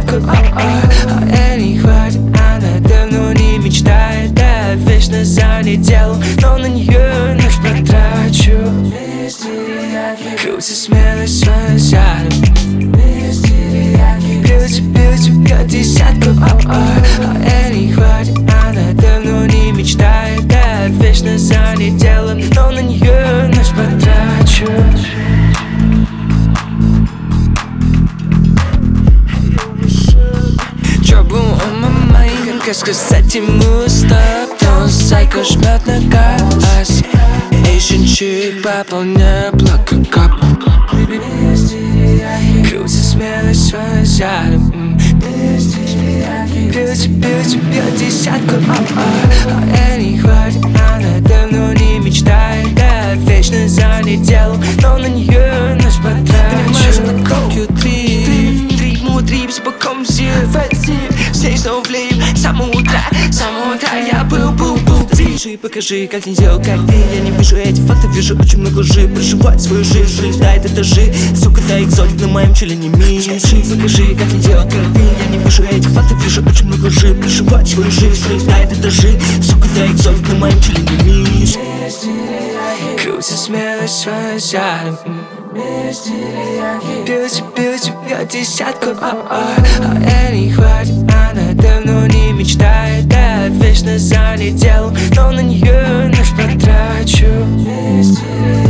десятку, а не хватит. Она давно не мечтает, да, вечно залетела, но на нее ночь потрачу. Крути смелость своим сядом, бьюти, бьет десятку, а не хватит. Она давно не мечтает, да, вечно залетела, но на нее ночь потрачу. Trouble on my mind, как сказать ему стоп? То сайко жмет на газ, Asian chick пополняет блок как кап. Крути смелость своим сядом, бьюти, бьет десятку, а не хватит. Она давно не мечтает, да, вечно залетела, но на нее ночь потрачу. На Q3 мудрый, без боком все здесь снова влип, с самого утра я был. Покажи, как не делал, как ты. Я не вижу эти факты, вижу очень много лжи. Проживать свою жизнь, пролетает этажи. Сука, да экзотик на моем челе не мисс. Покажи, как не делал, как ты. Я не вижу эти факты, вижу очень много лжи. Проживать свою жизнь, пролетает этажи. Сука, да экзотик на моем челе не мисс. Крути смелость своим сядом, бьюти, бьет десятку, а не хватит. Она давно не мечтает, да, вечно залетела, но на нее ночь потрачу.